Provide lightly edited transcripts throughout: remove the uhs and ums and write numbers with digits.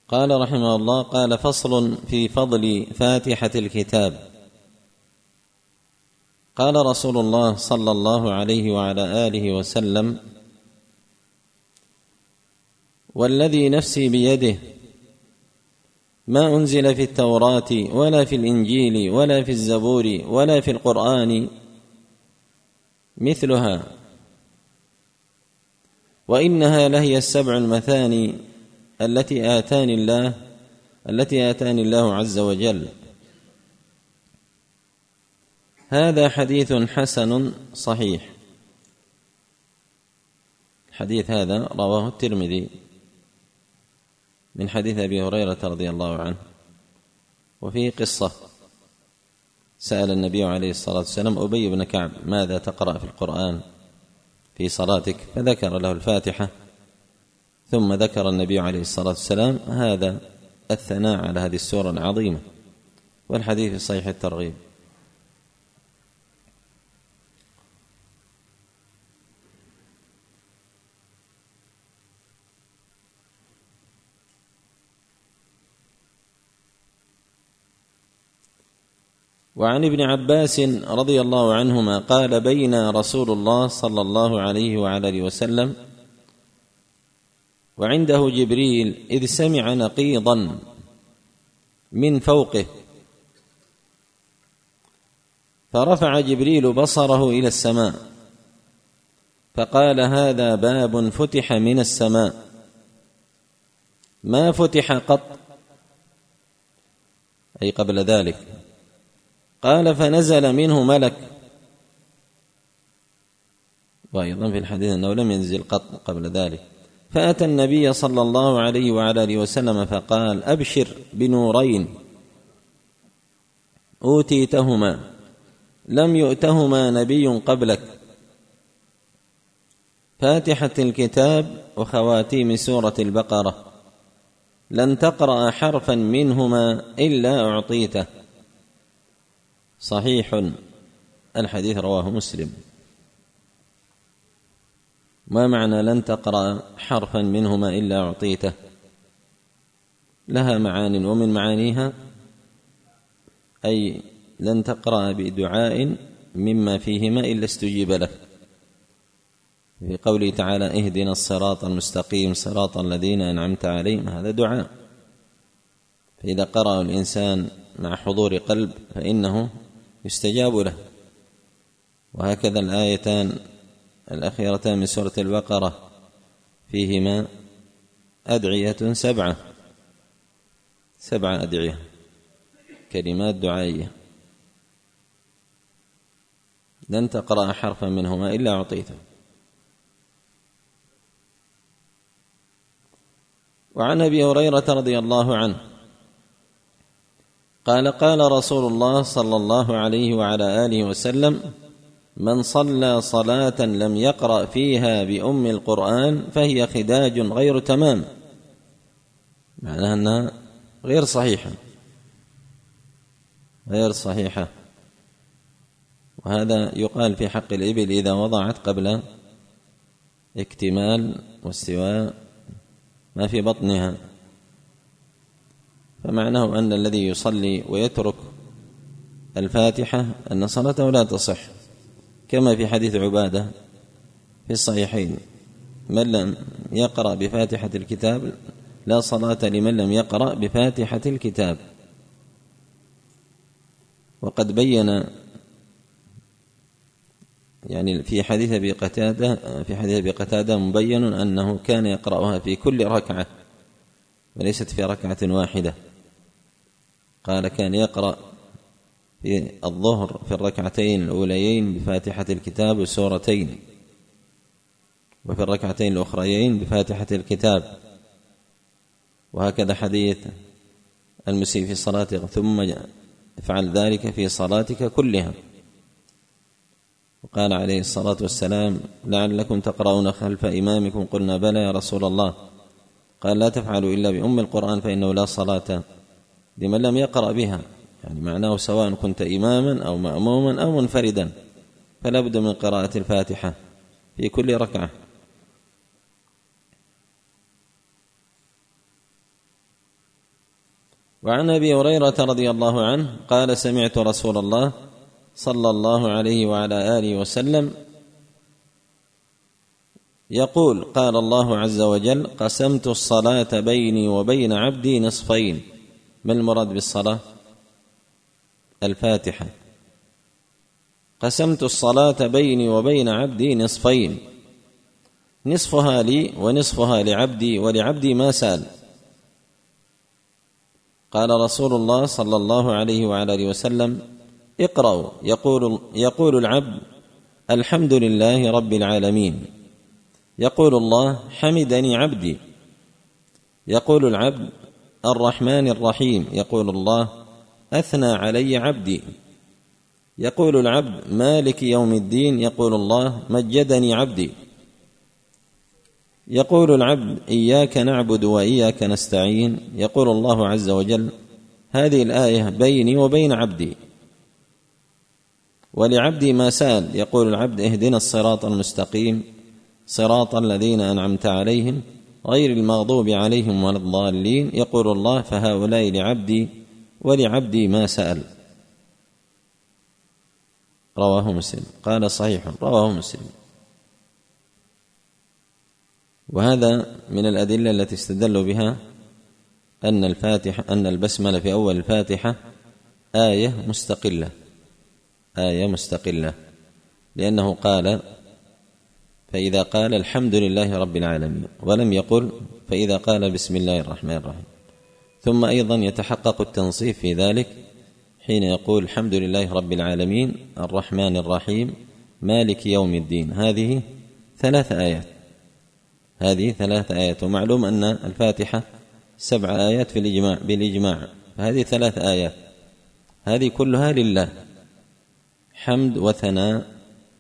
قال رحمه الله: قال: فصل في فضل فاتحة الكتاب. قال رسول الله صلى الله عليه وعلى آله وسلم: والذي نفسي بيده ما أنزل في التوراة ولا في الإنجيل ولا في الزبور ولا في القرآن مثلها، وإنها لهي السبع المثاني التي آتاني الله عز وجل. هذا حديث حسن صحيح. الحديث هذا رواه الترمذي من حديث أبي هريرة رضي الله عنه، وفيه قصة: سأل النبي عليه الصلاة والسلام أبي بن كعب: ماذا تقرأ في القرآن في صلاتك؟ فذكر له الفاتحة، ثم ذكر النبي عليه الصلاة والسلام هذا الثناء على هذه السورة العظيمة، والحديث في صحيح الترغيب. وعن ابن عباس رضي الله عنهما قال: بين رسول الله صلى الله عليه وعلى آله وسلم وعنده جبريل إذ سمع نقيضا من فوقه، فرفع جبريل بصره إلى السماء فقال: هذا باب فتح من السماء ما فتح قط، أي قبل ذلك. قال: فنزل منه ملك. وأيضا في الحديث أنه لم ينزل قط قبل ذلك. فأتى النبي صلى الله عليه وعلى آله وسلم فقال: أبشر بنورين أوتيتهما لم يؤتهما نبي قبلك، فاتحة الكتاب وخواتيم سورة البقرة، لن تقرأ حرفا منهما إلا أعطيته. صحيح. الحديث رواه مسلم. ما معنى لن تقرأ حرفا منهما إلا أعطيته؟ لها معان، ومن معانيها أي لن تقرأ بدعاء مما فيهما إلا استجيب له، في قوله تعالى: اهدنا الصراط المستقيم صراط الذين أنعمت عليهم، هذا دعاء، فإذا قرأ الإنسان مع حضور قلب فإنه يستجاب له. وهكذا الآيتان الأخيرتان من سورة البقرة فيهما أدعية سبعة أدعية، كلمات دعائية. لن تقرأ حرفا منهما إلا أعطيته. وعن أبي هريرة رضي الله عنه قال: قال رسول الله صلى الله عليه وعلى آله وسلم: من صلى صلاة لم يقرأ فيها بأم القرآن فهي خداج غير تمام، معناها أنها غير صحيحة. وهذا يقال في حق الإبل إذا وضعت قبل اكتمال واستواء ما في بطنها، فمعناه أن الذي يصلي ويترك الفاتحة أن صلاته لا تصح، كما في حديث عبادة في الصحيحين: من لم يقرأ بفاتحة الكتاب لا صلاة لمن لم يقرأ بفاتحة الكتاب. وقد بين يعني في حديث أبي قتادة مبين أنه كان يقرأها في كل ركعة وليست في ركعة واحدة. قال: كان يقرأ في الظهر في الركعتين الأوليين بفاتحة الكتاب وسورتين، وفي الركعتين الأخريين بفاتحة الكتاب. وهكذا حديث المسيء في صلاته: ثم افعل ذلك في صلاتك كلها. وقال عليه الصلاة والسلام: لعلكم تقرؤون خلف إمامكم. قلنا: بلى يا رسول الله. قال: لا تفعلوا إلا بأم القرآن فإنه لا صلاة لمن لم يقرأ بها، يعني معناه سواء كنت إماما أو مأموما أو منفردا فلا بد من قراءة الفاتحة في كل ركعة. وعن أبي هريرة رضي الله عنه قال سمعت رسول الله صلى الله عليه وعلى آله وسلم يقول قال الله عز وجل قسمت الصلاة بيني وبين عبدي نصفين. ما المراد بالصلاة؟ الفاتحة. قسمت الصلاة بيني وبين عبدي نصفين، نصفها لي ونصفها لعبدي ولعبدي ما سأل. قال رسول الله صلى الله عليه وعلى آله وسلم اقرأوا يقول العبد الحمد لله رب العالمين، يقول الله حمدني عبدي، يقول العبد الرحمن الرحيم، يقول الله أثنى علي عبدي، يقول العبد مالك يوم الدين، يقول الله مجدني عبدي، يقول العبد إياك نعبد وإياك نستعين، يقول الله عز وجل هذه الآية بيني وبين عبدي، ولعبدي ما سأل، يقول العبد اهدنا الصراط المستقيم صراط الذين أنعمت عليهم غير المغضوب عليهم ولا الضالين، يقول الله فهؤلاء لعبدي ولعبدي ما سأل. رواه مسلم. قال صحيح رواه مسلم. وهذا من الأدلة التي استدلوا بها أن البسملة في أول الفاتحة آية مستقلة، لأنه قال فإذا قال الحمد لله رب العالمين، ولم يقل فإذا قال بسم الله الرحمن الرحيم. ثم أيضا يتحقق التنصيف في ذلك حين يقول الحمد لله رب العالمين الرحمن الرحيم مالك يوم الدين. هذه 3 آيات، ومعلوم أن الفاتحة 7 آيات بالإجماع، فهذه 3 آيات، هذه كلها لله حمد وثناء،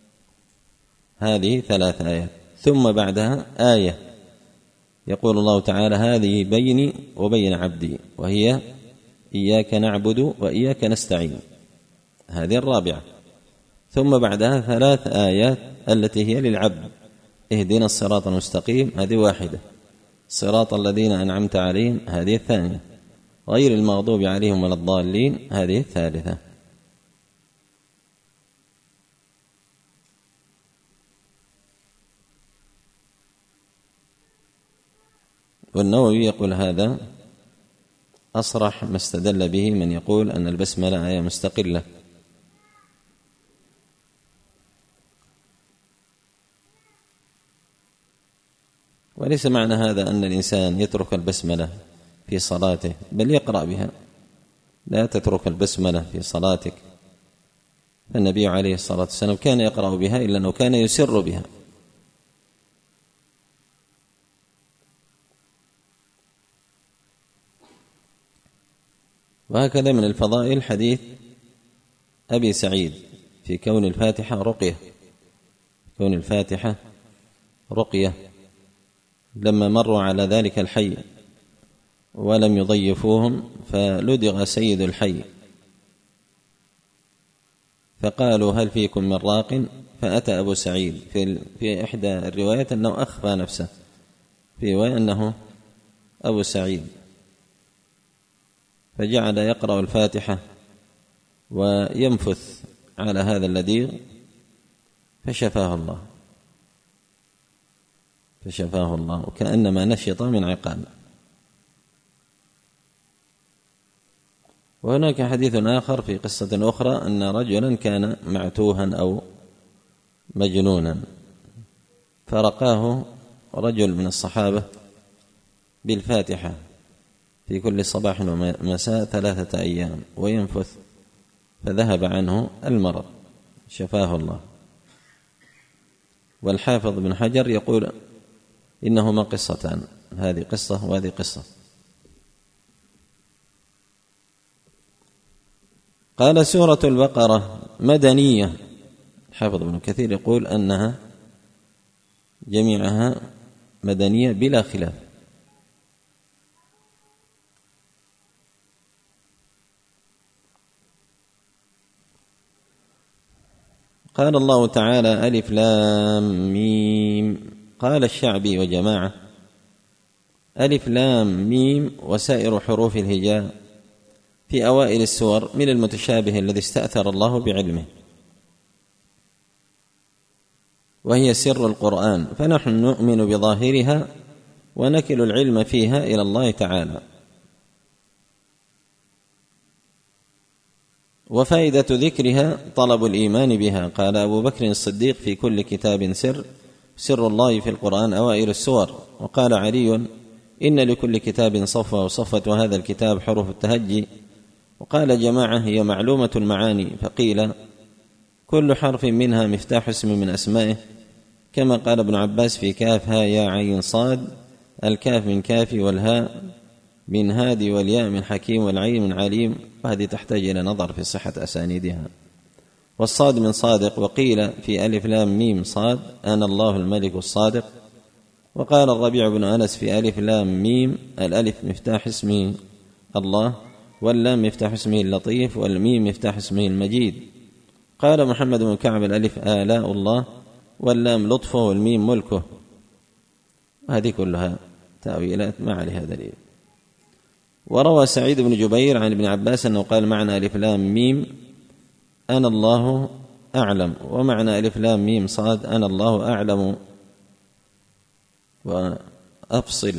هذه 3 آيات. ثم بعدها آية يقول الله تعالى هذه بيني وبين عبدي، وهي إياك نعبد وإياك نستعين، هذه 4. ثم بعدها 3 آيات التي هي للعبد اهدنا الصراط المستقيم، هذه 1. صراط الذين أنعمت عليهم، هذه 2. غير المغضوب عليهم ولا الضالين، هذه 3. والنووي يقول هذا أصرح ما استدل به من يقول أن البسملة آية مستقلة. وليس معنى هذا أن الإنسان يترك البسملة في صلاته، بل يقرأ بها. لا تترك البسملة في صلاتك، فالنبي عليه الصلاة والسلام كان يقرأ بها إلا أنه كان يسر بها. وهكذا من الفضائل حديث أبي سعيد في كون الفاتحة رقية، لما مروا على ذلك الحي ولم يضيفوهم فلدغ سيد الحي، فقالوا هل فيكم من راق؟ فأتى أبو سعيد في إحدى الروايات أنه أخفى نفسه، في رواية أنه أبو سعيد، فجعل يقرأ الفاتحة وينفث على هذا اللديغ فشفاه الله وكأنما نشط من عقال. وهناك حديث آخر في قصة أخرى أن رجلا كان معتوها أو مجنونا، فرقاه رجل من الصحابة بالفاتحة في كل صباح ومساء 3 أيام وينفث، فذهب عنه المرض، شفاه الله. والحافظ بن حجر يقول إنهما قصتان، هذه قصة وهذه قصة. قال سورة البقرة مدنية، الحافظ ابن كثير يقول أنها جميعها مدنية بلا خلاف. قال الله تعالى ألف لام ميم. قال الشعبي وجماعة ألف لام ميم وسائر حروف الهجاء في أوائل السور من المتشابه الذي استأثر الله بعلمه، وهي سر القرآن، فنحن نؤمن بظاهرها ونكل العلم فيها إلى الله تعالى. وفائدة ذكرها طلب الإيمان بها. قال أبو بكر الصديق: في كل كتاب سر الله في القرآن أوائل السور. وقال علي: إن لكل كتاب صفوة وصفة، وهذا الكتاب حروف التهجي. وقال جماعة: هي معلومة المعاني. فقيل: كل حرف منها مفتاح اسم من أسمائه، كما قال ابن عباس: في كاف ها يا عين صاد، الكاف من كافي، والهاء من هادي، والياء من حكيم، والعين من عليم. وهذه تحتاج إلى نظر في صحة أسانيدها. والصاد من صادق. وقيل في ألف لام ميم صاد: أنا الله الملك الصادق. وقال الربيع بن أنس في ألف لام ميم: الألف مفتاح اسمه الله، واللام مفتاح اسمه اللطيف، والميم مفتاح اسمه المجيد. قال محمد بن كعب: الألف آلاء الله، واللام لطفه، والميم ملكه. هذه كلها تأويلات ما عليها دليل. وروى سعيد بن جبير عن ابن عباس أنه قال: معنى ألف لام ميم أنا الله أعلم، ومعنى ألف لام ميم صاد أنا الله أعلم وأفصل،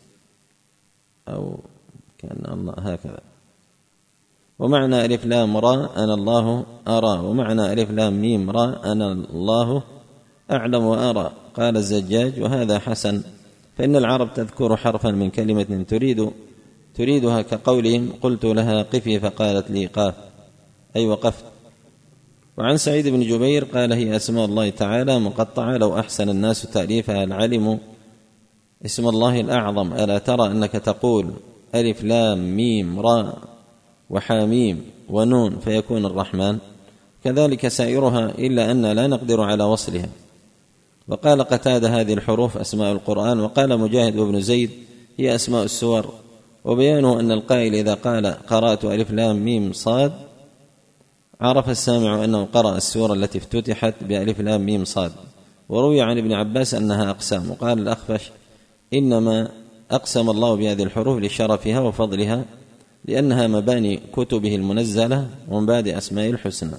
أو كان الله هكذا. ومعنى ألف لام را أنا الله أرى، ومعنى ألف لام ميم را أنا الله أعلم وأرى. قال الزجاج: وهذا حسن، فإن العرب تذكر حرفا من كلمة تريدها، كقولهم: قلت لها قفي فقالت لي قاف، أي وقفت. وعن سعيد بن جبير قال: هي أسماء الله تعالى مقطعة، لو أحسن الناس تأليفها لعلموا اسم الله الأعظم. ألا ترى أنك تقول ألف لام ميم را وحاميم ونون فيكون الرحمن، كذلك سائرها، إلا أن لا نقدر على وصلها. وقال قتادة: هذه الحروف أسماء القرآن. وقال مجاهد وابن زيد: هي أسماء السور. وبيانه أن القائل إذا قال قرأت ألف لام ميم صاد عرف السامع أنه قرأ السورة التي افتتحت بألف لام ميم صاد. وروي عن ابن عباس أنها أقسام. وقال الأخفش: إنما أقسم الله بهذه الحروف لشرفها وفضلها، لأنها مباني كتبه المنزلة ومبادئ أسماء الحسنى.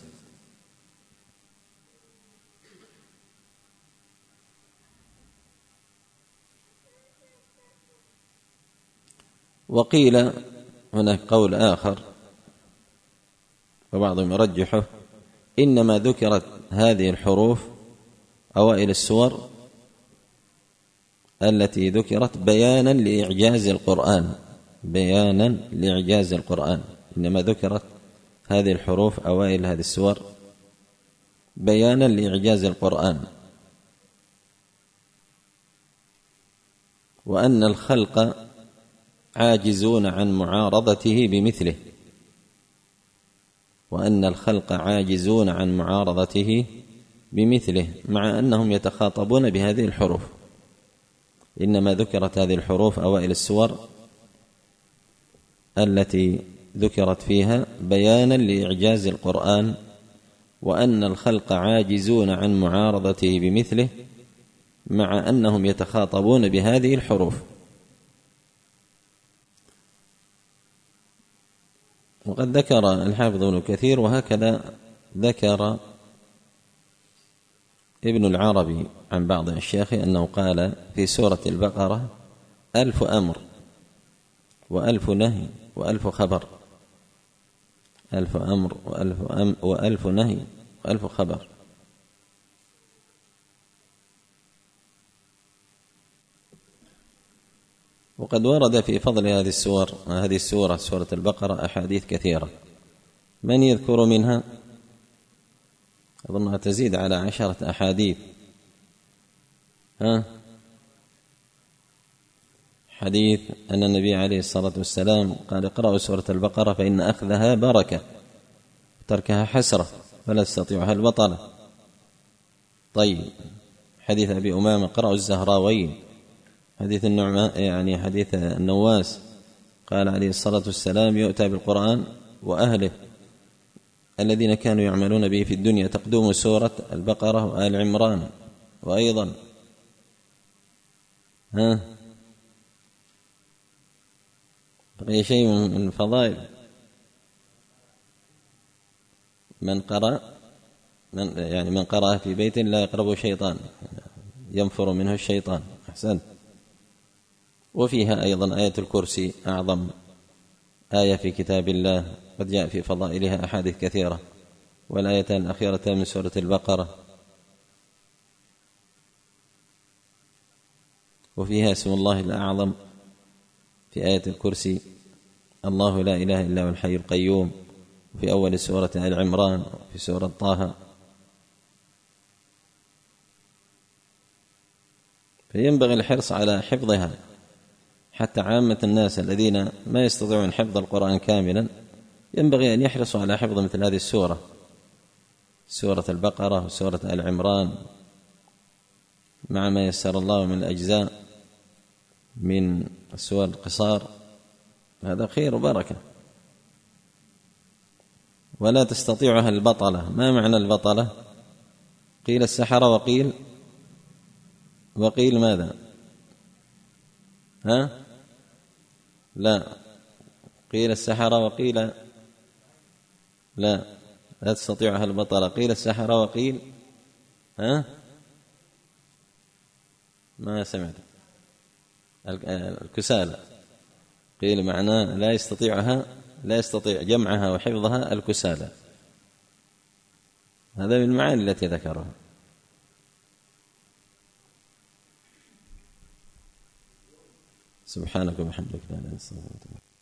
وقيل هناك قول آخر وبعضهم يرجحه: إنما ذكرت هذه الحروف أوائل السور التي ذكرت بيانا لإعجاز القرآن، إنما ذكرت هذه الحروف أوائل هذه السور بيانا لإعجاز القرآن، وأن الخلق عاجزون عن معارضته بمثله، مع أنهم يتخاطبون بهذه الحروف. إنما ذكرت هذه الحروف أوائل السور التي ذكرت فيها بيانا لإعجاز القرآن، وأن الخلق عاجزون عن معارضته بمثله، مع أنهم يتخاطبون بهذه الحروف. وقد ذكر الحافظ ابن كثير، وهكذا ذكر ابن العربي عن بعض الشيخ أنه قال في سورة البقرة 1000 أمر و1000 نهي و1000 خبر، 1000 أمر و1000 نهي و1000 خبر. وقد ورد في فضل هذه السورة سورة البقرة أحاديث كثيرة. من يذكر منها؟ أظنها تزيد على 10 أحاديث. حديث أن النبي عليه الصلاة والسلام قال: اقرأوا سورة البقرة فإن أخذها بركة، تركها حسرة فلا تستطيعها البطلة. طيب، حديث أبي أمامة: اقرأوا الزهراوين. حديث النعمان حديث النواس قال عليه الصلاة والسلام: يؤتى بالقرآن وأهله الذين كانوا يعملون به في الدنيا تقدم سورة البقرة وآل عمران. وأيضا بقي شيء من الفضائل من قرأ في بيت لا يقربه شيطان، ينفر منه الشيطان. أحسن. وفيها أيضا آية الكرسي أعظم آية في كتاب الله، قد جاء في فضائلها أحاديث كثيرة، والآيتان الأخيرتان من سورة البقرة. وفيها اسم الله الأعظم في آية الكرسي، الله لا إله إلا هو الحي القيوم، في أول سورة آل عمران، في سورة طه. فينبغي الحرص على حفظها، حتى عامة الناس الذين ما يستطيعون حفظ القرآن كاملا ينبغي أن يحرصوا على حفظ مثل هذه السورة، سورة البقرة وسورة آل عمران، مع ما يسر الله من الأجزاء من السور القصار، هذا خير وبركة. ولا تستطيعها البطلة. ما معنى البطلة؟ قيل السحرة وقيل ماذا؟ لا، قيل السحرة وقيل لا تستطيعها البطلة. قيل السحرة وقيل ما سمعت. الكسالى. قيل معناه لا يستطيع جمعها وحفظها الكسالى. هذا من المعاني التي ذكرها. سبحانك وبحمدك لا إله إلا أنت.